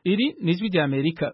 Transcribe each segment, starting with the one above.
Iri ni ijwi ry'Amerika.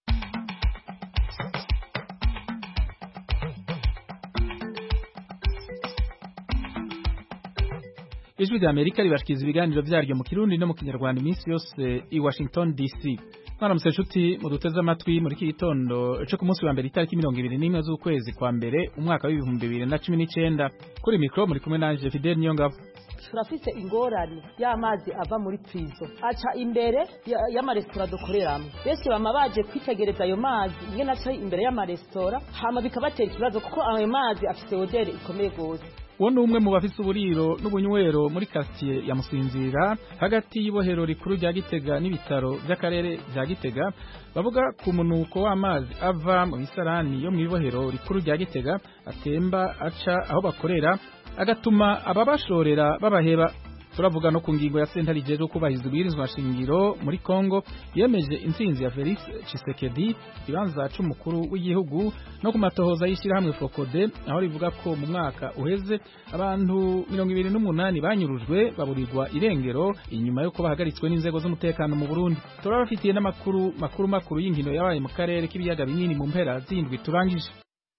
Ijwi ry'Amerika ribashikiriza ibiganiro vyaryo mu Kirundi no mu Kinyarwanda iminsi yose i Washington DC. Mwaramutse nshuti muduteze amatwi muri iki gitondo cyo ku munsi wa mbere itariki 21 z'ukwezi kwa mbere umwaka wa 2019. Kuri mikro muri kumwe nanje Fidel Nyongabo. Turafise ingorane y'amazi ava muri prison aca imbere y'amaresitora dukoreramo. Bese bama baje kwitegereza ayo mazi ingene aca imbere y'amaresitora hama bikabatera ikibazo kuko ayo mazi afise odeur ikomeye gose. Uwo ni umwe mu bafise uburiro n'ubunywero muri quartier ya Musinzira hagati y'ibohero rikuru rya Gitega n'ibitaro by'akarere bya Gitega bavuga ku munuko w'amazi ava mu bisarani yo mu ibohero rikuru rya Gitega atemba aca aho bakorera agatuma ababashorera babaheba. Turavuga no ku ngingo ya sentare ijeje kubahiza ubwirizwa shingiro muri Kongo yemeje intsinzi ya Felix Tshisekedi ibanza c'umukuru w'igihugu no ku matohoza y'ishirahamwe Focode aho rivuga ko mu mwaka uheze abantu 28 banyurujwe baburirwa irengero inyuma yo bahagaritswe n'inzego z'umutekano mu Burundi. Turabafitiye n'amakuru makuru y'inkino yabaye mu karere k'ibiyaga binini mu mpera z'indwi turangije.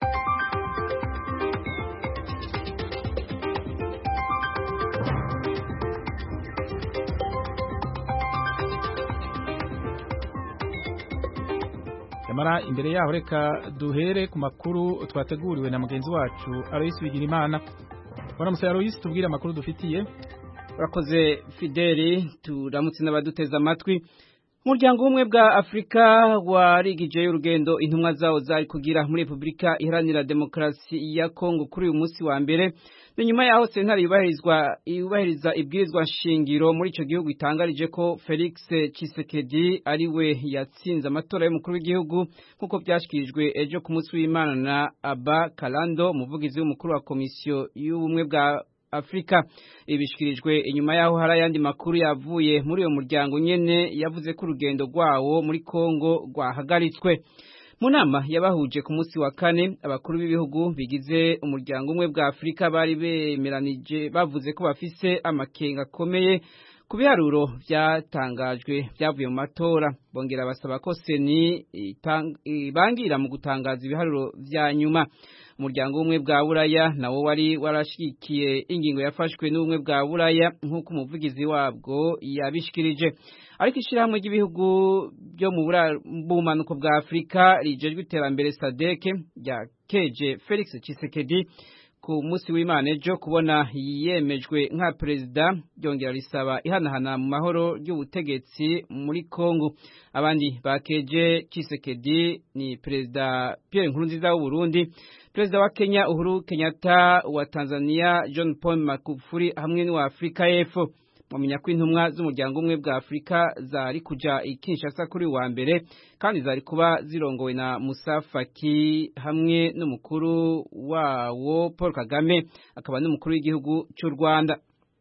Mara imbere yaho reka duhere ku makuru twateguriwe na mugenzi wacu Aloysi Bigirimana. Waramutse Aloysi, tubwire amakuru dufitiye. Urakoze Fideli, turamutse n'abaduteza amatwi. Umuryango umwe bwa Afrika warigije urugendo intumwa zawo zari kugira muri Republika Iharanira Demokarasi ya Kongo kuri uyu munsi wa mbere. Nyuma yaho sentare yubahiriza ibwirizwa shingiro muri ico gihugu itangarije ko Felix Tshisekedi ariwe yatsinze amatora y'umukuru w'igihugu nkuko byashikirijwe ejo ku munsi w'Imana na Aba Kalando umuvugizi w'umukuru wa komisiyo y'ubumwe bwa Afrika. Ibishikirijwe inyuma yaho hari ayandi makuru yavuye muri uyo muryango nyene yavuze ko urugendo rwawo muri Kongo rwahagaritswe. Mu nama yabahuje ku munsi wa kane abakuru b'ibihugu bigize umuryango umwe bwa Afrika bari bemeranije bavuze ko bafise amakenga akomeye ku biharuro byatangajwe byavuye mu matora. Bongera basaba ko seni bangira mu gutangaza ibiharuro vya nyuma. Umuryango umwe bwa Buraya nawo wari warashikiye ingingo yafashwe n'ubumwe bwa Buraya nk'uko umuvugizi wabwo yabishikirije. Ariko ishirahamwe ry'ibihugu byo mu bumanuko bwa Afrika rijejwe iterambere SADC ryakeje Felix Tshisekedi ku munsi w'Imana ejo kubona yemejwe nka president ryongera risaba ihanahana mu mahoro ry'ubutegetsi muri Kongo. Abandi bakeje Tshisekedi ni president Pierre Nkurunziza w'u Burundi, president wa Kenya Uhuru Kenyatta, wa Tanzania John Paul Magufuli hamwe n'uwa Afrika y'Epfo. Mumenya ko intumwa z'umuryango umwe bwa Afrika zari kuja i Kinshasa kuri wa mbere kandi zari kuba zirongowe na Musa Faki hamwe n'umukuru wawo Paul Kagame akaba n'umukuru w'igihugu cy'u Rwanda.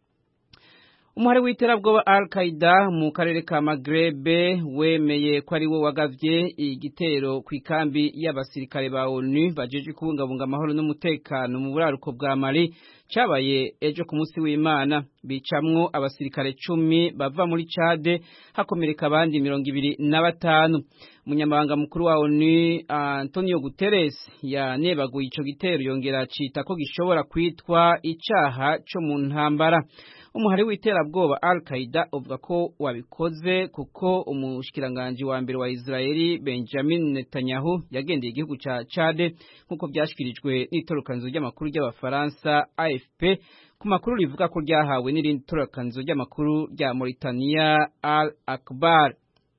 Umuhari w'iterabwoba Al-Qaeda mu karere ka Maghreb wemeye ko ari wo wagavye igitero ku ikambi y'abasirikare ba ONU bajeje kubungabunga amahoro n'umutekano mu buraruko bwa Mali cabaye ejo ku munsi w'Imana. Bicamwo abasirikare 10 bava muri Chad hakomereka abandi 25. Umunyamabanga mukuru wa ONU Antonio Guterres yanebaguye ico gitero yongera cita ko gishobora kwitwa icaha cyo mu ntambara. Umuhari w'iterabwoba Al-Qaeda uvuga ko wabikoze kuko umushikiranganje wa mbere wa Israeli Benjamin Netanyahu yagendeye igihugu ca Chad nkuko byashikirijwe n'itorokanzo ry'amakuru ry'abafaransa AFP ku makuru rivuga ko ryahawe n'irindi torokanzo ry'amakuru rya Mauritania Al Akbar.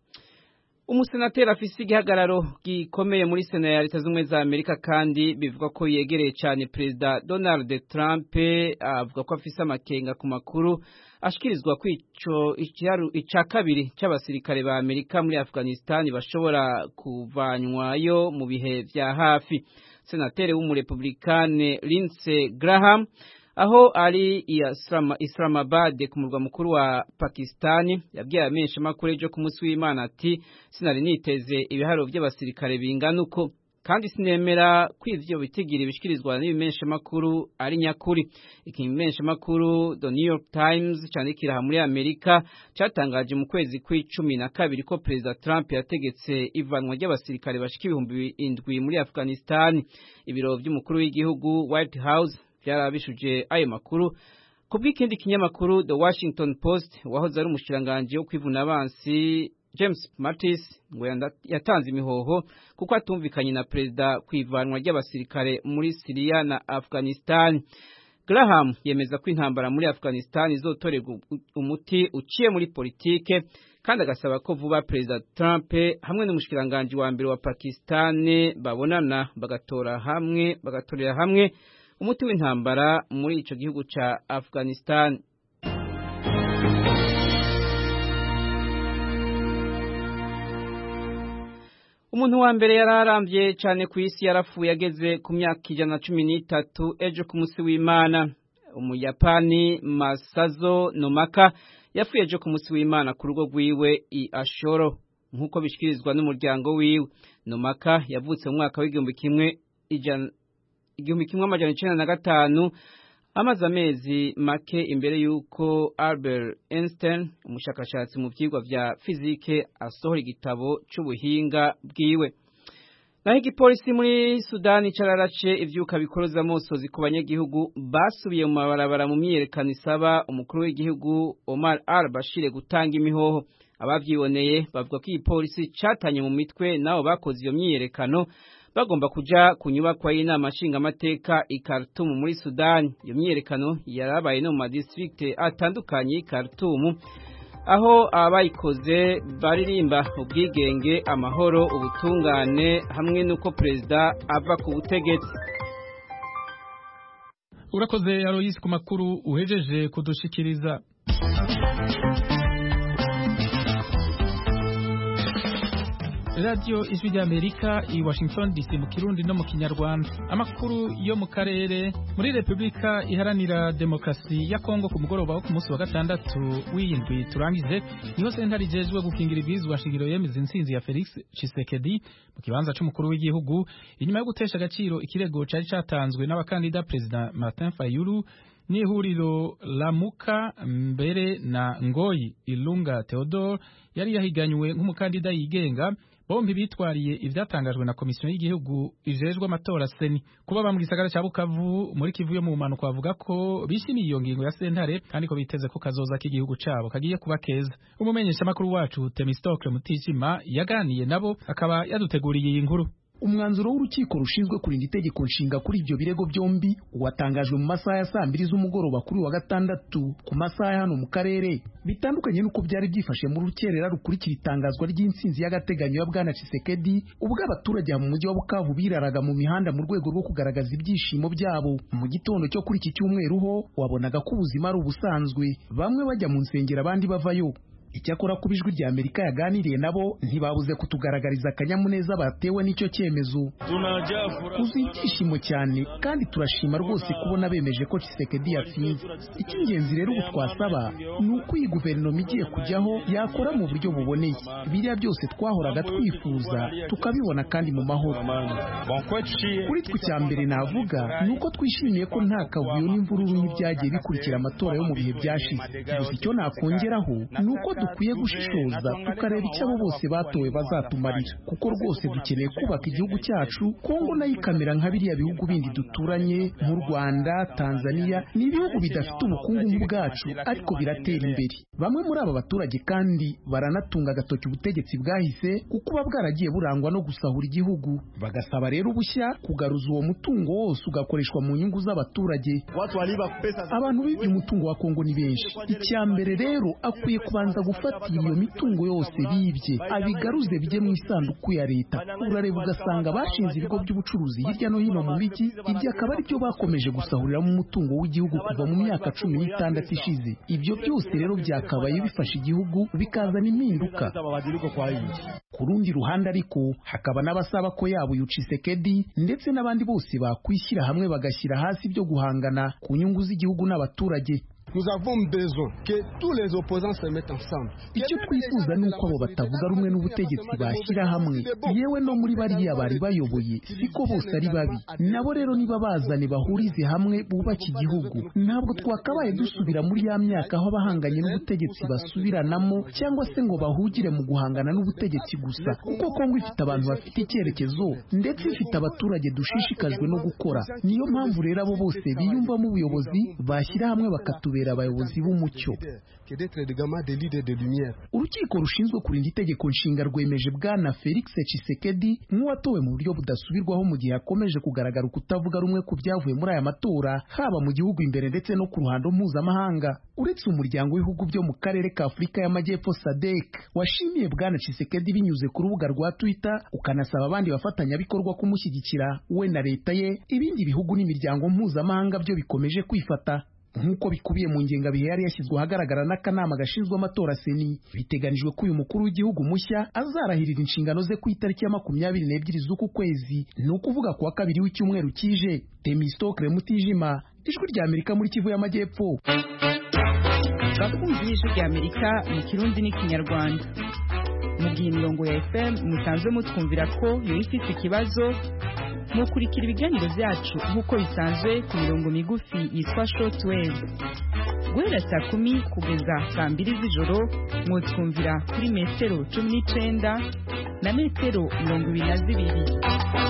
Umusenateri afise igihagararo gikomeye muri Sena ya Leta z'Ubumwe za Amerika kandi bivuga ko yegereye cyane Perezida Donald Trump avuga ko afise amakenga ku makuru ashikirizwa kwico ica kabiri c'abasirikare ba Amerika muri Afghanistan bashobora kuvanywayo mu bihe vya hafi. Senateri w'umurepublikane Lindsey Graham aho ari Islamabad ku murwa mukuru wa Pakistani yabwiye amenshi makuru ejo ku munsi w'Imana ati sinari niteze ibiharo by'abasirikare bingana uko kandi sinemera ko ivyo bitigira ibishikirizwa n'ibimensha makuru ari nyakuri. Ikimensha makuru The New York Times candikira muri Amerika cyatangaje mu kwezi kwa 12 ko President Trump yategetse ivanwa ry'abasirikare bashika 7,000 muri Afghanistan. Ibiro by'umukuru w'igihugu White House byarabishuje ayo makuru kubw'ikindi kinyamakuru The Washington Post wahoze ari umushiranganje wo kwivuna abansi James Mattis ngo yatanze imihoho kuko atumvikanye na perezida kwivanwa ry'abasirikare muri Syria na Afghanistan. Graham yemeza ko intambara muri Afghanistan izotorerwa umuti uciye muri politike kandi agasaba ko vuba President Trump hamwe n'umushikiranganje wa mbere wa Pakistan babonana bagatorera hamwe umuti w'intambara muri ico gihugu ca Afghanistan. Umuntu wa mbere yararambye cyane ku isi yarapfuye ageze ku myaka 113 ejo ku munsi w'Imana. Umuyapani Masazo Nomaka yapfuye ejo ku munsi w'Imana ku rugo rwiwe i Ashoro nkuko bishikirizwa n'umuryango wiwe. Nomaka yavutse mu mwaka w'1905 amaze amezi make imbere yuko Albert Einstein umushakashatsi mu vyigwa vya fizike asohora igitabo c'ubuhinga bwiwe. Naho igipolisi muri Sudani cararace ivyuka bikoroza amosozi ku banyagihugu basubiye mu mabarabara mu myiyerekano isaba umukuru w'igihugu Omar al-Bashir gutanga imihoho. Abavyiboneye bavuga ko igipolisi catanye mu mitwe nabo bakoze iyo myiyerekano bagomba kuja kunyubakwa y'inama nshingamateka i Khartoum muri Sudan. Iyo myiyerekano yarabaye no mu madistrict atandukanye i Khartoum aho abayikoze baririmba ubwigenge, amahoro, ubutungane hamwe nuko perezida ava ku butegetsi. Urakoze Aloyse ku makuru uhejeje kudushikiriza. Radio Ijwi ry'Amerika i Washington DC mu Kirundi no mu Kinyarwanda. Amakuru yo mu karere muri Republika Iharanira Demokarasi ya Kongo ku mugoroba wo ku munsi wa gatandatu w'indwi turangije niho sentare ijejwe gukingira ibizwa shingiro yemeza intsinzi ya Felix Tshisekedi mu kibanza c'umukuru w'igihugu inyuma yo gutesha agaciro ikirego cari catanzwe n'abakandida President Martin Fayulu n'ihuriro Lamuka mbere na Ngoyi Ilunga Theodore yari yahiganywe nk'umukandida yigenga. Bombi bitwariye ivyatangajwe na komisiyo y'igihugu ijejwe amatora seni. Kuba ba mu gisagara ca Bukavu muri Kivu yo mu manuko bavuga ko bishimiye iyo ngingo ya sentare kandi ko biteze ko kazoza k'igihugu cabo kagiye kuba keza. Umumenyesha makuru wacu Temistocle Mutijima yaganiye nabo akaba yaduteguriye iyi nkuru. Umwanzuro w'urukiko rushinzwe kurinda itegeko nshinga kuri ibyo birego byombi watangajwe mu masaha ya 2 z'umugoroba kuri wa gatandatu ku masaha hano mu karere bitandukanye nuko byari byifashe mu rukerera rukurikira itangazwa ry'intsinzi y'agateganyo ya Bwana Tshisekedi ubwo abaturage mu mujyi wa Bukavu biraraga mu mihanda mu rwego rwo kugaragaza ibyishimo byabo. Mu gitondo cyo kuri iki cyumweru ho wabonaga ko ubuzima ari ubusanzwe, bamwe bajya mu nsengero abandi bavayo. Icyakora ku bijwi rya Amerika yaganiriye nabo ntibabuze kutugaragariza akanyamuneza batewe n'icyo cyemezo. Kuzi ibyishimo cyane kandi turashima rwose kubona bemeje ko Tshisekedi yatsinze. Icy'ingenzi rero ubu twasaba ni uko iyi guverinoma igiye kujyaho yakora mu buryo buboneye. Biriya byose twahoraga twifuza tukabibona kandi mu mahoro. Kuri twe cya mbere navuga ni uko twishimiye ko nta kavuyo n'imvururu n'ibyagiye bikurikira amatora yo mu bihe byashize. Gusa icyo nakongeraho ni uko dukwiye gushishoza tukareba icyo abo bose batowe bazatumarira, kuko rwose dukeneye kubaka igihugu cyacu. Kongo nayo ikamera nka biriya bihugu bindi duturanye nk'u Rwanda, Tanzania, ni ibihugu bidafite ubukungu nk'ubwacu ariko biratera imbere. Bamwe muri aba baturage kandi baranatunga agatoki ubutegetsi bwahise kuko buba bwaragiye burangwa no gusahura igihugu, bagasaba rero ubushya kugaruza uwo mutungo wose ugakoreshwa mu nyungu z'abaturage. Abantu bibye umutungo wa Kongo ni benshi. Icya mbere rero akwiye kubanza gufatira iyo mitungo yose bibye abigaruze bijye mu isanduku ya leta. Urareba ugasanga bashinze ibigo by'ubucuruzi hirya no hino mu mijyi, ibyo akaba ari byo bakomeje gusahurira mu mutungo w'igihugu kuva mu myaka 16 ishize. Ibyo byose rero byakabaye bifasha igihugu bikazana impinduka. Ku rundi ruhande ariko hakaba n'abasaba ko yaba Tshisekedi ndetse n'abandi bose bakwishyira hamwe bagashyira hasi byo guhangana ku nyungu z'igihugu n'abaturage. nous avons besoin que tous les opposants se mettent ensemble. Icyo twifuza ni uko abo batavuga rumwe n'ubutegetsi bashyira hamwe, yewe no muri bariya bari bayoboye siko bose ari babi, nabo rero niba bazane bahurize hamwe bubaka igihugu. Ntabwo twakabaye dusubira muri ya myaka aho abahanganye n'ubutegetsi basubiranamo cyangwa se ngo bahugire mu guhangana n'ubutegetsi gusa, kuko Kongo ifite abantu bafite icyerekezo ndetse ifite abaturage dushishikajwe no gukora. Niyo mpamvu rero abo bose biyumvamo ubuyobozi bashyira hamwe bakatubera abayobozi b'umucyo. Urukiko rushinzwe kurinda itegeko nshinga rwemeje Bwana Felix Tshisekedi nk'uwatowe mu buryo budasubirwaho mu gihe akomeje kugaragara kutavuga rumwe ku byavuye muri aya matora, haba mu gihugu imbere ndetse no ku ruhando mpuzamahanga. Uretse umuryango w'ibihugu byo mu karere ka Afurika y'Amajyepfo SADC washimiye Bwana Tshisekedi binyuze ku rubuga rwa Twitter, ukanasaba abandi bafatanyabikorwa kumushyigikira we na leta ye, ibindi bihugu n'imiryango mpuzamahanga byo bikomeje kwifata nk'uko bikubiye mu ngengabihe yari yashyizwe ahagaragara n'akanama gashinzwe amatora seni. Biteganijwe ko uyu mukuru w'igihugu mushya azarahirira inshingano ze ku itariki ya 22 z'uku kwezi, ni ukuvuga kuwa kabiri w'icyumweru kije. Temistokle Mutijima, Ijwi rya Amerika muri Kivu y'Amajyepfo. Bakunzi y'Ijwi rya Amerika mu Kirundi n'Ikinyarwanda, mu gihe imirongo ya FM musanzwe mutwumvira ko yo ifite ikibazo, mukurikira ibiganiro byacu nk'uko bisanzwe ku mirongo migufi yitwa shortwave. Guhera saa 10 kugeza saa 2 z'ijoro mwutwumvira kuri metero 19 na metero 22.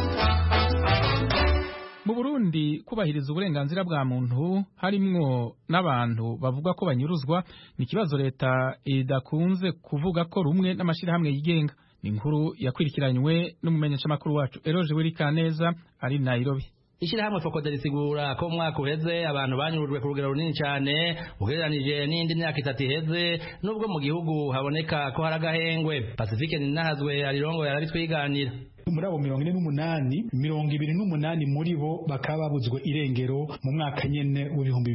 Mu Burundi kubahiriza uburenganzira bwa muntu harimwo n'abantu bavuga ko banyuruzwa ni kibazo leta idakunze kuvuga ko rumwe n'amashirahamwe yigenga. Ni inkuru yakwirikiranywe n'umumenyeshamakuru wacu Eroje Wirikaneza ari Nairobi. Ishirahamwe Focode risigura ko mwaka uheze abantu banyurujwe ku rugero runini cyane ugereranije n'indi myaka 3 iheze, nubwo mu gihugu haboneka ko haragahengwe. Pacifique Ninahazwe arirongo yarabitwiganira. Muri abo 48, 28 muri bo bakaba babuzwe irengero mu mwaka nyene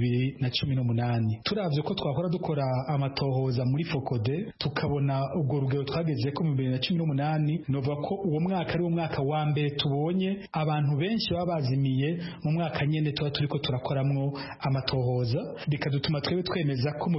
w'2018. Turavye ko twakora dukora amatohoza muri Focode tukabona ubwo rugero twageze ko mu 2018, nova ko uwo mwaka ari wo mwaka wa mbere tubonye abantu benshi babazimiye mu mwaka nyene tuba turiko turakoramwo amatohoza, bikadutuma twebe twemeza ko mu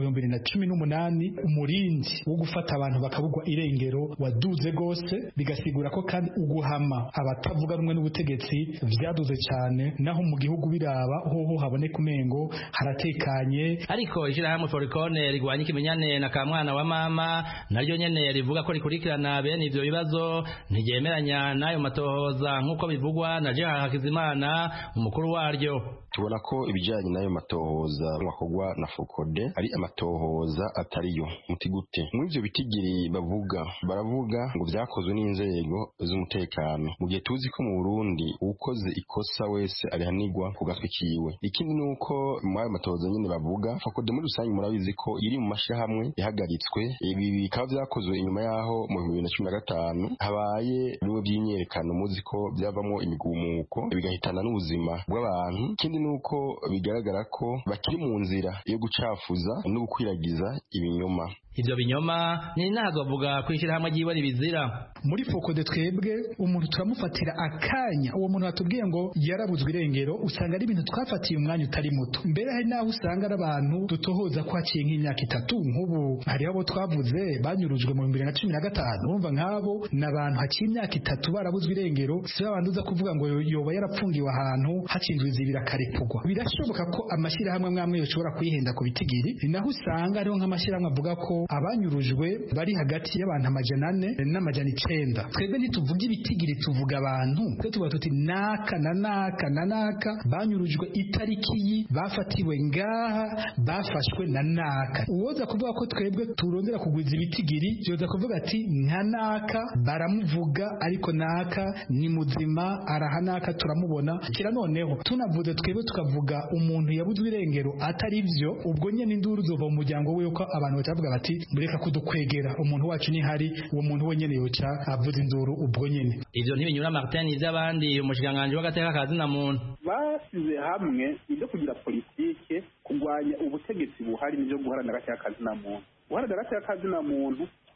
2018 umurindi wo gufata abantu bakabugwa irengero waduze gose, bigasigura ko kandi hama abatavuga rumwe n'ubutegetsi vyaduze cyane, naho mu gihugu biraba hoho haboneka umengo haratekanye. Ariko ishirahamwe Foricone rigwanya ikimenyane na kamwana wa mama naryo nyene rivuga ko rikurikirana bene ivyo bibazo, ntigemeranya nayo matohoza nk'uko bivugwa na Jean Hakizimana umukuru waryo. Tubona ko ibijanye nayo matohoza mwakogwa na Focode ari amatohoza atariyo. Mutigute mw'ivyo bitigiri baravuga ngo vyakozwe n'inzego z'umutekano, mu gihe tuzi ko mu Burundi ukoze ikosa wese arihanirwa ku gatwe kiwe. Ikindi nuko mu ayo matohoza nyene bavuga Focode muri rusange murabizi ko iri mu mashirahamwe yahagaritswe. Ibi bikaba vyakozwe inyuma yaho mu 2015 habaye bimwe by'imyerekano muzi ko byavamo imigumuko bigahitana n'ubuzima bw'abantu. Ikindi nuko bigaragara ko bakiri mu nzira yo gucafuza no gukwiragiza ibinyoma. Ivyo binyoma ni nazo avuga kwishira hamwe giwe ribizira. Muri Focode twebwe umuntu turamufatira akanya, uwo muntu atubwiye ngo yarabuzwe irengero, usanga ari ibintu twafatiye umwanya utari muto. Mbere hari naho usanga ari abantu dutohoza ko haciye nk'imyaka 3, nk'ubu hari abo twavuze banyurujwe mu 2015, urumva nk'abo n'abantu haciye imyaka 3 barabuzwe irengero, si abantu uza kuvuga ngo yoba yarapfungiwe ahantu hacinzwe izibira karepugwa. Birashoboka ko amashirahamwe amwe yoshobora kwihenda ku bitigiri, naho usanga ariho nk'amashirahamwe avuga ko abanyurujwe bari hagati y'abantu 400 n'amajana 9. Twebwe ntituvuga ibitigiri, tuvuga abantu. Twe tuba tuti naka na naka na naka banyurujwe itariki bafatiwe ngaha bafashwe na naka. Uwoza kuvuga ko twebwe turondera kugwiza ibitigiri yoza kuvuga ati nka naka baramuvuga ariko naka ni muzima arahanaka turamubona. Kira noneho tunavuze twebwe tukavuga umuntu yabuzwe irengero atari byo, ubwo nyene induru zova mu muryango we ko abantu batavuga bati mureka kudukwegera umuntu wacu ni hari, uwo muntu wenyene yoca avuza induru ubwo nyene. Ivyo ntibinyura Martin ivy'abandi umushikanganje w'agateka kazi na muntu basize hamwe ibyo kugira politike kugwanya ubutegetsi buhari n'ibyo guharanira agateka kazi na muntu. Guharanira agateka kazi na muntu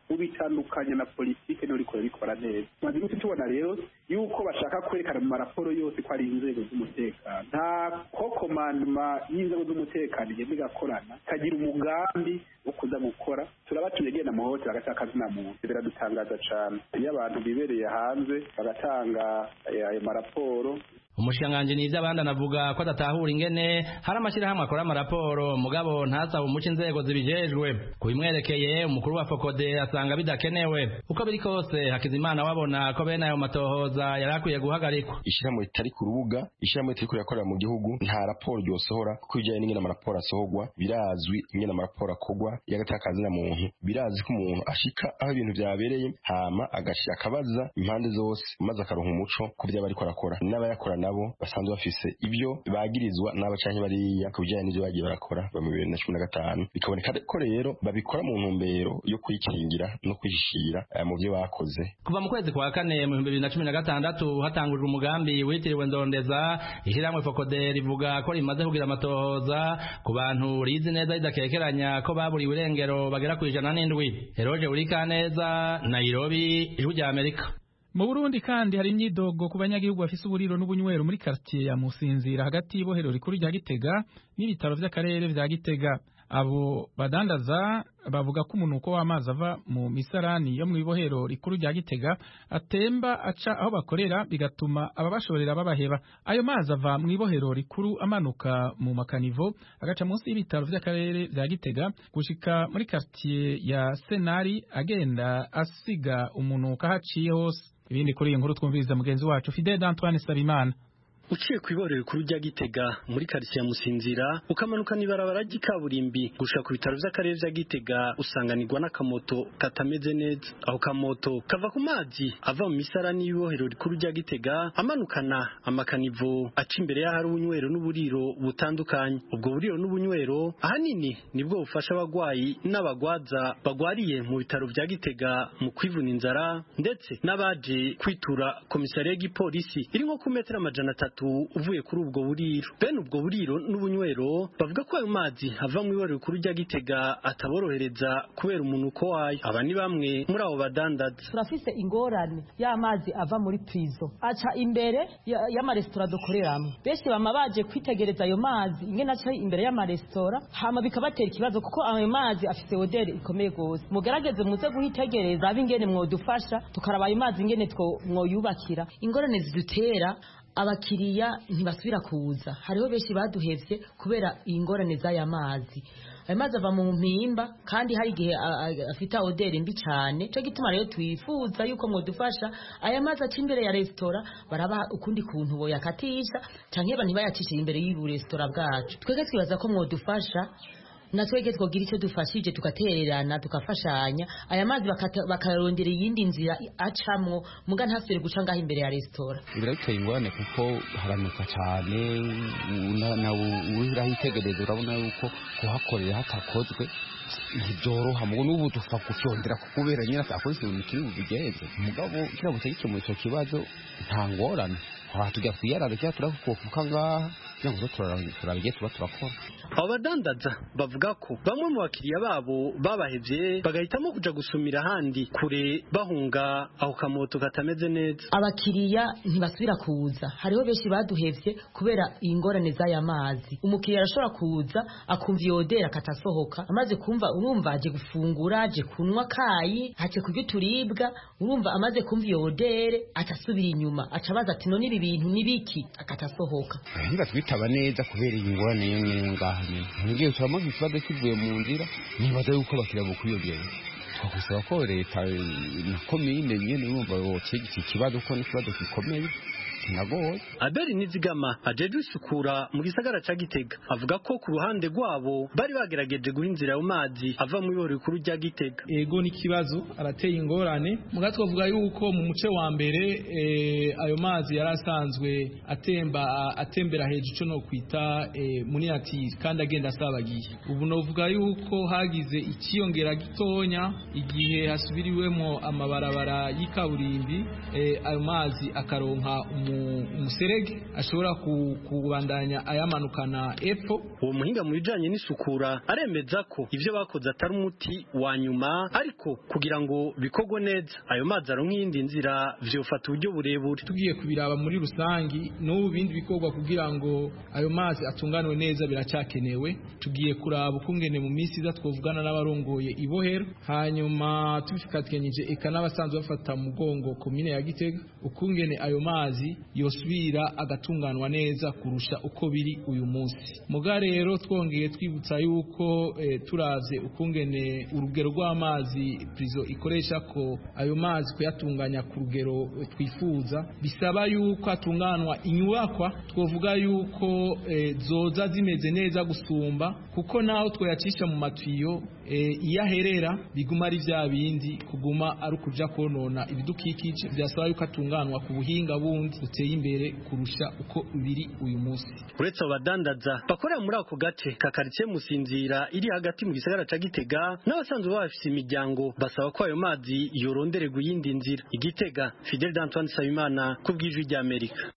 ubitandukanya na politike niyo uriko urabikora neza. Maze iminsi tubona rero yuko bashaka kwerekana mu maraporo yose ko ari inzego z'umutekano. Nta ko komandoma y'inzego z'umutekano igenda igakorana kagira umugambi wo kuza gukora. Turabatuye genda mu hotel agatakaza na muntu. Biradutangaza cyane iyo abantu bibereye hanze bagatanga ayo maraporo. Umushikiranganji Nizabandi anavuga ko adatahura ingene hari amashyirahamwe akora amaraporo mugabo ntasaba umuco inzego zibijejwe. Kubimwerekeye umukuru wa Fokode asanga bidakenewe. Uko biri kose Hakizimana wabona ko bene ayo matohoza yarakwiye guhagarikwa. Ishyirahamwe ritari ku rubuga, ishyirahamwe ritari kurikorera mu gihugu nta raporo ryosohora kuko bijyanye n'ingene amaraporo asohorwa birazwi, ingene amaraporo akorwa y'agatakazi na muntu birazi ko umuntu ashika aho ibintu byabereye hama akabaza impande zose maze akaronka umuco ku byo bariko arakora n'abayakora nabo basanzwe bafise ibyo bagirizwa n'abacanye bariya ku bijyanye n'ibyo bagiye barakora mu 2015 bikaboneka ko rero babikora mu ntumbero yo kwikingira no kwishira mu byo bakoze. Kuva mu kwezi kwa kane mu 2016 hatangujwe umugambi witiriwe Ndondeza, ishyirahamwe Fokode rivuga ko rimaze kugira amatohoza ku bantu rizi neza ridakekeranya ko baburiwe irengero bagera ku 107. Eroje Urikaneza, Nairobi, Ijwi rya Amerika. Mu Burundi kandi hari imyidogo ku banyagihugu bafise uburiro n'ubunywero muri quartier ya Musinzira hagati y'ibohero rikuru rya Gitega n'ibitaro vy'akarere vya Gitega. Abo badandaza bavuga ko umunuko w'amazi ava mu misarani yo mu ibohero rikuru rya Gitega atemba aca aho bakorera bigatuma ababashorera babaheba. Ayo mazi ava mu ibohero rikuru amanuka mu makanivo agaca munsi y'ibitaro vy'akarere vya Gitega gushika muri quartier ya Senari agenda asiga umunuka haciye hose. Ibindi kuri iyi nkuru twumviriza mugenzi wacu Fidel Antoine Sabimana. Uciye kwiborera kuri rya Gitega muri quartier ya Musinzira ukamanuka nibarabara ry'ikaburimbi gushika ku bitaro vy'akarere vya Gitega usanganirwa n'akamoto katameze neza. Aho kamoto kava ku mazi ava mu misarani y'ibohero rikuru rya Gitega amanukana amakanivo aca imbere y'ahari ubunywero n'uburiro butandukanye. Ubwo buriro n'ubunywero ahanini nibwo bufasha abagwayi n'abagwaza bagwariye mu bitaro vya Gitega mu kwivuna inzara ndetse n'abaje kwitura komisariya y'igipolisi iri nko ku metero 300 uvuye kuri ubwo buriro. Bene ubwo buriro n'ubunywero bavuga ko ayo mazi ava mu iborero rikuru rya Gitega ataborohereza kubera umunuko wayo. Aba ni bamwe muri abo badandaza. Turafise ingorane y'amazi ava muri prison aca imbere y'amaresitora dukoreramo. Benshi bama baje kwitegereza ayo mazi ingene aca imbere y'amaresitora hama bikabatera ikibazo kuko ayo mazi afise odeur ikomeye gose. Mugerageze muze guhitegereza abingene mwodufasha tukaraba ayo mazi ingene mwoyubakira. Ingorane zidutera abakiriya ntibasubira kuza. Hariho benshi baduhevye kubera ingorane z'aya mazi. Ayo mazi ava mu mpimba kandi hari igihe afita odeur mbi cyane. Cyo gituma rero twifuza yuko mwodufasha aya mazi aca imbere ya resitora baraba ukundi kuntu bo yakatisha canke ntibayacishe imbere y'ubu resitora bwacu. Twege twibaza ko mwodufasha natwege twogira icyo dufashije tugatererana tukafashanya aya mazi bakarondera iyindi nzira acamwo muga ntasubire guca ngaho imbere ya resitora. Birateye ingorane kuko haranuka cyane na urahitegereza urabona yuko kuhakorera hatakozwe ntibyoroha mugo n'ubu dufa kucyondera kubera nyina akoze ibintu kiri bigeze mugabo kiramutse gikemuye icyo kibazo nta ngorane aha tujya kwiyarara cyangwa turakuka ngaha cyangwa turabigiye turakora. Abo badandaza bavuga ko bamwe mu bakiriya babo babahevye bagahitamo kuja gusumira handi kure bahunga aho kamoto katameze neza. Abakiriya ntibasubira kuza. Hariho benshi baduhevye kubera ingorane z'aya mazi. Umukiriya arashobora kuza akumva yodera katasohoka amaze kumva urumva aje gufungura aje kunwa kayi aje kurya turibwa urumva amaze kumva yodere atasubira inyuma acabaza ati no nibi bintu nibiki akatasohoka. Taba neza kubera ingorane yo ngahanye ngiye turamo ikibazo kivuye mu nzira nibaza yuko bakira bukwiyogera twagusaba ko leta na komine nyene urumva wocegita ikibazo ko n'ikibazo gikomeye kinagoye. Abeli Nizigama ajeje isukura mu gisagara ca Gitega avuga ko ku ruhande rwabo bari bagerageje guhinzira ayo mazi ava mu iborero rikuru rya Gitega. Ego ni kibazo arateye ingorane muga twavuga yuko mu muce wa mbere ayo mazi yarasanzwe atembera hejuru cyo no kwita muniati kandi agenda asabagiye. Ubu novuga yuko hagize ikiyongera gitonya igihe hasubiriwemo amabarabara y'ikaburimbi ayo mazi akaronka umuserege ashobora kubandanya ayamanukana epfo. Uwo muhinga mu bijanye n'isukura aremeza ko ivyo bakoze atari umuti wa nyuma, ariko kugira ngo bikogwe neza ayo mazi aronka iyindi nzira vyofata uburyo burebure. Tugiye kubiraba muri rusangi n'ubu bindi bikorwa kugira ngo ayo mazi atunganwe neza biracyakenewe. Tugiye kuraba ukungene mu minsi iza twovugana n'abarongoye ibohero, hanyuma tubifikatikanyije eka n'abasanzwe bafata mugongo komine ya Gitega, ukungene ayo mazi yosubira agatunganwa neza kurusha uko biri uyu munsi. Muga rero twongeye twibutsa yuko turavye ukungene urugero rw'amazi prizo ikoresha ko ayo mazi kuyatunganya ku rugero twifuza, bisaba yuko atunganwa inyubakwa twovuga yuko zoza zimeze neza gusumba, kuko naho twoyacisha mu matiyo iyaherera biguma ari vya bindi kuguma ari ukuja konona ibidukikije. Byasaba yuko atunganwa ku buhinga bundi buteye imbere kurusha uko biri uyu munsi. Uretse abadandaza bakorera muri ako gace ka quartier Musinzira iri hagati mu gisagara ca Gitega, n'abasanzwe bafise imiryango basaba ko ayo mazi yorondererwa iyindi nzira. Igitega, Fidel Antoine Sabimana ku bw'ijwi rya Amerika.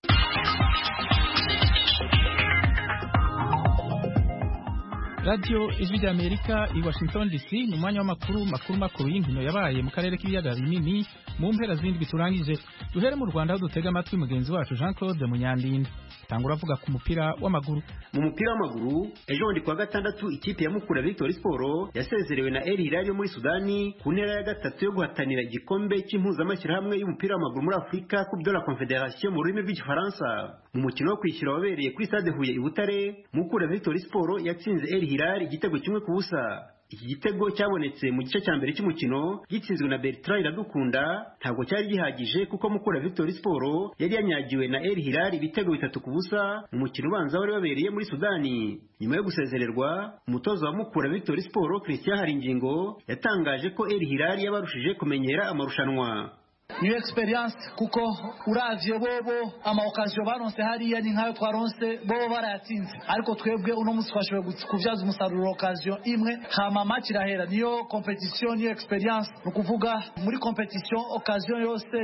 Radio Ijwi rya Amerika i Washington DC mu mwanya w'amakuru makuru y'inkino yabaye mu karere k'ibiyaga binini mu mpera zindi biturangije. Duhere mu Rwanda aho dutega amatwi mugenzi wacu Jean Claude Munyandinda. Tangura avuga ku mupira w'amaguru. Mu mupira w'amaguru ejo bundi kwa gatandatu ikipe ya Mukura Victory Sport yasezerewe na El Hilal yo muri Sudani ku ntera ya gatatu yo guhatanira igikombe cy'impuzamashyirahamwe y'umupira w'amaguru muri Afurika Coupe de la Confédération mu rurimi rw'igifaransa. Mu mukino wo kwishyura wabereye kuri Stade Huye i Butare, Mukura Victory Sport yatsinze El Hilal igitego kimwe ku busa. Iki gitego cyabonetse mu gice cya mbere cy'umukino gitsinzwe na Bertrand Iradukunda, ntabwo cyari gihagije kuko Mukura Victory Sport yari yanyagiwe na El Hilal ibitego 3 ku busa mu mukino ubanza wari wabereye muri Sudani. Nyuma yo gusezererwa, umutoza wa Mukura Victory Sport Christian Haringingo yatangaje ko El Hilal yabarushije kumenyera amarushanwa. New experience kuko uravye bobo ama occasion baronse hariya ni nkayo twaronse bobo barayatsinze, ariko twebwe uno munsi twashoboye kuvyaza umusaruro occasion imwe hama match irahera. Niyo competition, niyo experience, nukuvuga muri competition occasion yose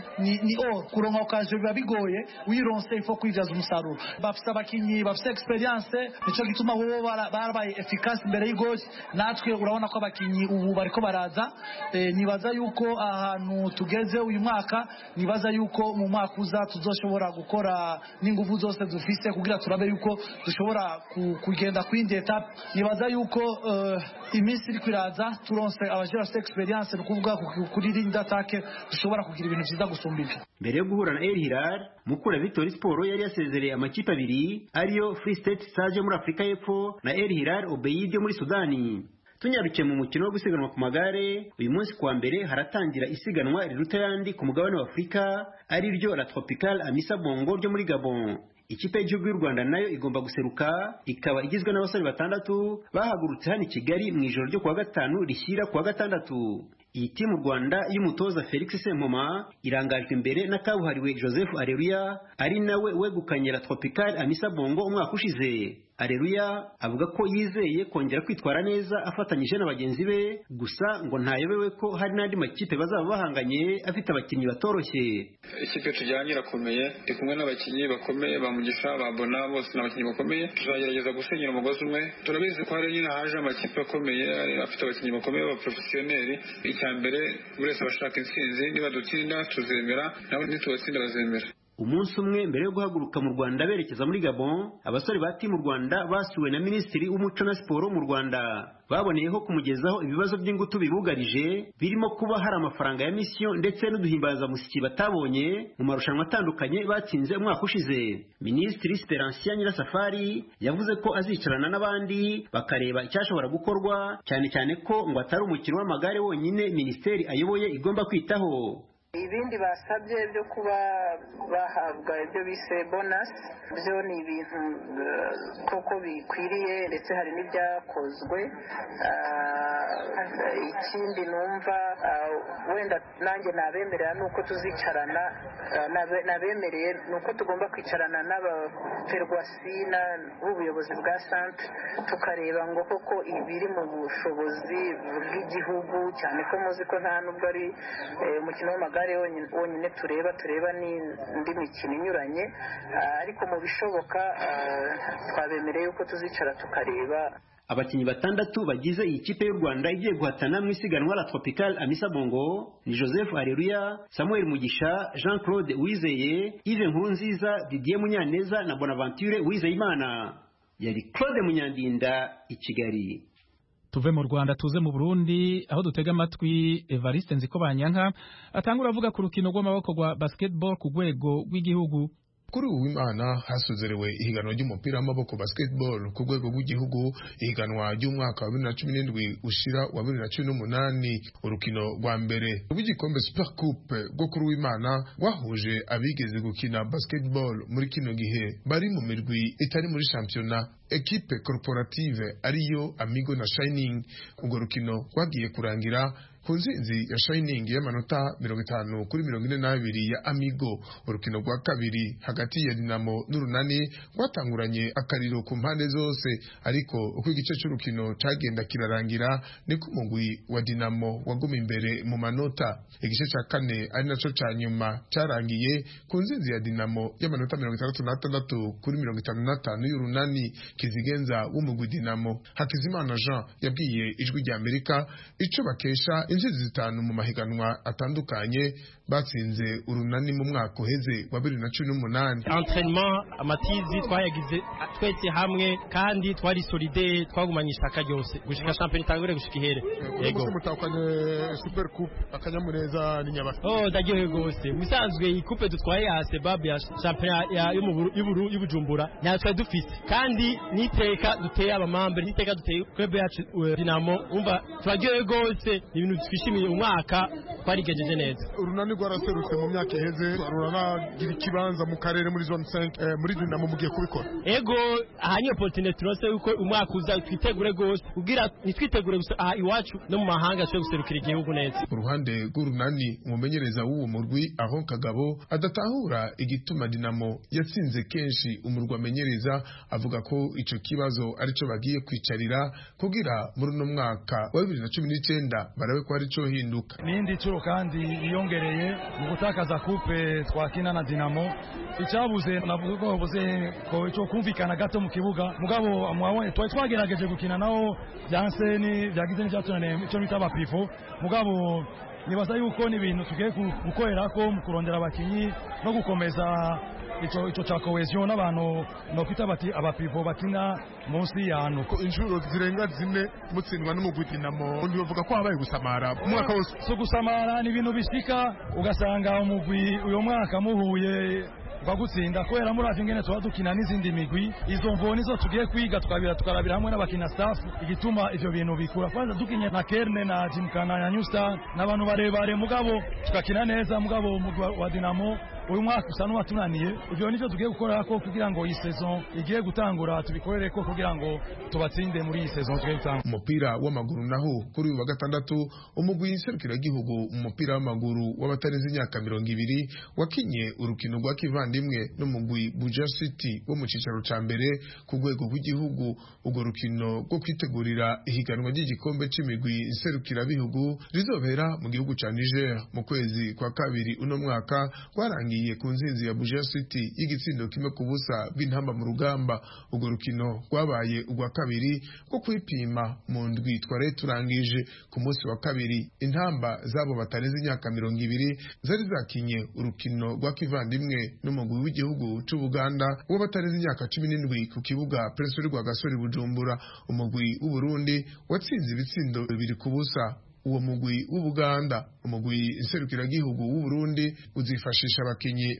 ni or kuronka occasion biba bigoye, wironse ifo kwijaza umusaruro. Bafise abakinyi bafise experience, nico gituma bobo barabaye efficace imbere y'igoli. Natwe urabona ko abakinyi ubu bariko baraza, nibaza yuko ahantu tugeze uyu mwaka, nibaza yuko mu mwaka uza tuzoshobora gukora n'ingufu zose dufise kugira turabe yuko dushobora kugenda kwindi etape. Nibaza yuko iminsi iri kwiraza turonse abajera experience, nukuvuga kuri rinda attaque dushobora kugira ibintu byiza gusumba ibi. Mbere yo guhura na El Hilal, Mukura Victory Sport yari yasezereye amakipe abiri ariyo Free State Stars muri Afrika y'Epfo na El Hilal Obeid muri Sudani. Tunyarukiye mu mukino wo gusiganwa ku magare, uyu munsi kuwa mbere haratangira isiganwa riruta yandi ku mugabane wa Afurika ari ryo La Tropicale Amissa Bongo ryo muri Gabon. Ikipe y'igihugu y'u Rwanda nayo igomba guseruka, ikaba igizwe n'abasore 6 bahagurutse hano i Kigali mu ijoro ryo kuwa gatanu rishyira kuwa gatandatu. Iyi timu Rwanda y'umutoza Felix Sempoma irangajwe imbere na kabuhariwe Joseph Areruya ari nawe wegukanye La Tropicale Amissa Bongo umwaka ushize. Areruya avuga ko yizeye kongera kwitwara neza afatanyije na bagenzi be, gusa ngo ntayobewe ko hari n'andi makipe bazaba bahanganye afite abakinnyi batoroshye. Ikipe tujyanye irakomeye, ndi kumwe n'abakinnyi bakomeye bamugisha babona bose n'abakinnyi bakomeye, tuzagerageza gusenyera umugozi umwe. Turabizi ko hari nyine haje amakipe akomeye afite abakinnyi bakomeye ba professionnel. Icyambere buri wese bashaka intsinzi, niba dutsinda tuzemera, nabo nitubatsinda bazemera. Umunsi umwe mbere yo guhaguruka mu Rwanda berekeza muri Gabon, abasore ba timu Rwanda basuwe na Minisitiri w'Umuco na Siporo mu Rwanda. Baboneyeho kumugezaho ibibazo by'ingutu bibugarije, birimo kuba hari amafaranga ya mission ndetse n'uduhimbaza musiki batabonye mu marushanwa atandukanye batsinze umwaka ushize. Minisitiri Speransia Nyirasafari yavuze ko azicarana n'abandi bakareba icyashobora gukorwa, cyane cyane ko ngo atari umukino w'amagare wonyine Minisiteri ayoboye igomba kwitaho. Ibindi basabye byo kuba bahabwa ibyo bise bonus byo ni ibintu koko bikwiriye, ndetse hari n'ibyakozwe. Ikindi numva wenda nanjye nabemerera nuko tuzicarana, nabemereye nuko tugomba kwicarana n'abaferwasi n'ubuyobozi bwa centre tukareba ngo koko ibiri mu bushobozi bw'igihugu, cyane ko muzi ko nta nubwo ari umukino w'amagare ari wonyine tureba n'indi mikino inyuranye ariko mu bishoboka twabemereye yuko tuzicara tukareba. Abakinnyi batandatu bagize iyi kipe y'u Rwanda igiye guhatana mu isiganwa la Tropical Amisa Bongo ni Joseph Areruya, Samuel Mugisha, Jean-Claude Uwizeye, Yves Nkurunziza, Didier Munyaneza na Bonaventure Uwizeyimana. Yari Claude Munyandinda i Kigali. Tuve mu Rwanda tuze mu Burundi aho dutega amatwi Evariste Nzikobanyanka atangura avuga ku rukino rw'amaboko rwa basketball ku rwego rw'igihugu. Kuri uw'Imana hasozerewe ihiganwa ry'umupira w'amaboko basketball ku rwego rw'igihugu, ihiganwa ry'umwaka wa 2017 ushira wa 2018. Urukino rwa mbere rw'igikombe Super Coupe rwo kuri uw'Imana wahuje abigeze gukina basketball muri kino gihe bari mu mirwi itari muri championnat, equipe corporative ariyo Amigo na Shining. Urwo rukino rwagiye kurangira ku nzinzi ya Shining y'amanota 50-42 ya Amigo. Urukino rwa kabiri hagati ya Dinamo n'Urunani rwatanguranye akariro ku mpande zose, ariko uko igice cy'urukino cagenda kirarangira niko umugwi wa Dinamo waguma imbere mu manota. Igice cya kane ari naco ca nyuma carangiye ku nzinzi ya Dinamo y'amanota 66-55 y'Urunani. Kizigenza w'umugwi Dinamo Hakizimana Jean yabwiye Ijwi rya Amerika ico bakesha injizi 5 mu mahiganwa atandukanye batsinze Urunani mu mwaka uheze wa 2018. Entraînement amatizi twayagize twese hamwe kandi twari solide, twagumanye ishaka ryose gushika champion itangure gushika ihere. Yego mutakanye Super Coupe akanyamuneza ni Nyabasa. Ndagiye gose musanzwe iyi coupe dutwaye ya Sebab ya champion y'Ubujumbura natwe dufite kandi niteka duteye abamambe, niteka duteye club yacu Dinamo. Umva twagiye gose ibintu twishimiye umwaka twarigejeje neza. Urunani rwaraserutse mu myaka iheze, ruranagira ikibanza mu karere muri zone 5 muri Dinamo mugiye kubikora. Ego ahanye opportunity turose uko umwaka uza twitegure gose kugira nitwitegure gusa iwacu no mu mahanga cyo guserukira igihugu neza. Uruhande rw'Urunani umumenyereza w'uwo murwi aho Kagabo adatahura igituma Dinamo yatsinze kenshi umurwa amenyereza, avuga ko ico kibazo arico bagiye kwicarira kugira muri no mwaka wa 2019 barabe ko ari cyo hinduka. Nindi cyo kandi iyongereye mu gutakaza coupe twakina na Dinamo, icyabuze navuga ko buze ko cyo kumvikana gato mu kibuga. Mugabo amwabone twagerageje gukina naho byanseni byagize n'icyatunane cyo bitaba pifo. Mugabo nibaza yuko ni ibintu tugiye gukorera ko mu kurondera abakinyi no gukomeza ico cha cohesion n'abantu no kwita bati abapivo bakina munsi yano ko injuro zirenga zine mutsindwa n'umugwi Dinamo. Undi bavuga ko habaye gusamara umwaka wose. So gusamara ni ibintu bishika ugasanga umugwi uyo mwaka muhuye bagutsinda kubera muraje ingene tuba dukina n'izindi migwi. Izo mvo nizo tugiye kwiga tukarabira hamwe n'abakina staff igituma ivyo bintu bikura. Kwanza dukinye na Kerne na Jimkana ya New Star n'abantu barebare, mugabo tukakina neza. Mugabo umugwi wa Dinamo uyu mwaka usa n'uwatunaniye. Ivyo nico tugiye gukora ko kugira ngo iyi saison igiye gutangura tubikorere ko kugira ngo tubatsinde muri iyi saison tugiye gutangura. Umupira w'amaguru naho kuri uyu wa gatandatu umugwi nserukiragihugu umupira w'amaguru w'abatarenze imyaka 20 wakinye urukino rwa kivandimwe n'umugwi Buja City wo mu cicaro ca mbere ku rwego rw'igihugu. Urwo rukino rwo kwitegurira ihiganwa ry'igikombe c'imigwi nserukirabihugu rizobera mu gihugu ca Niger mu kwezi kwa kabiri uno mwaka rwarangiye ku nzinzi ya Buja City y'igitsindo kimwe ku busa bw'intamba mu rugamba. Urwo rukino rwabaye urwa kabiri rwo kwipima mu ndwi twari turangije. Ku munsi wa kabiri intamba zabo batarenze imyaka 20 zari zakinye urukino rwa kivandimwe n'umugwi w'igihugu c'u Buganda wo batarenze imyaka 17 ku kibuga Prince rwa Gasore Bujumbura. Umugwi w'u Burundi watsinze ibitsindo 2 ku busa uwo mugwi w'Ubuganda. Umugwi nserukiragihugu w'u Burundi uzifashisha abakinyi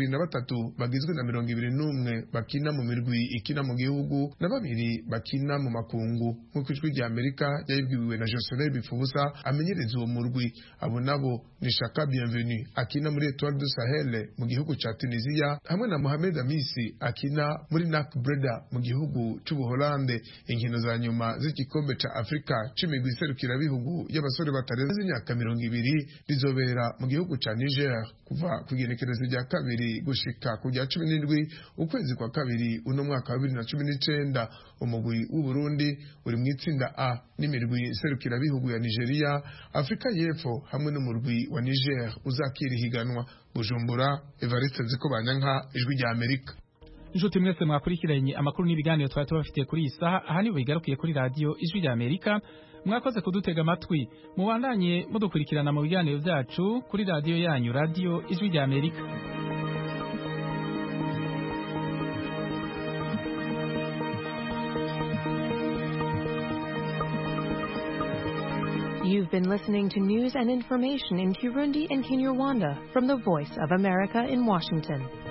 23 bagizwe na 21 bakina mu mirwi ikina mu gihugu na 2 bakina mu makungu. Nk'uko Ijwi rya Amerika yabibwiwe na Jocelyn Bifubusa amenyereza uwo murwi. Abo nabo ni Shaka Bienvenue akina muri Etoile du Sahel mu gihugu ca Tunisia hamwe na Mohamed Amisi akina muri NAC Breda mu gihugu c'u Buholande. Inkino za nyuma z'igikombe ca Afrika c'imigwi iserukirabihugu y'abasore abasore batarenze imyaka 20 rizobera mu gihugu ca Niger kuva ku igenekerezo rya 2 gushika ku rya 17 ukwezi kwa 2 uno mwaka wa 2019. Umugwi w'u Burundi uri mu itsinda A n'imirwi serukira bihugu ya Nigeria, Afrika y'Epfo hamwe n'umurwi wa Niger uzakira higanwa. Bujumbura, Evariste Nzikobanyanka, Ijwi rya Amerika. Inshuti mwese mwakurikiranye amakuru n'ibiganiro twari tubafitiye kuri iyi saha, aha niho bigarukiye kuri radio Ijwi rya Amerika. Mwakoze kudutega amatwi, mubandanye mudukurikirana mu biganiro byacu kuri radio yanyu, radio Ijwi rya Amerika. You've been listening to news and information in Kirundi and Kinyarwanda from the Voice of America in Washington.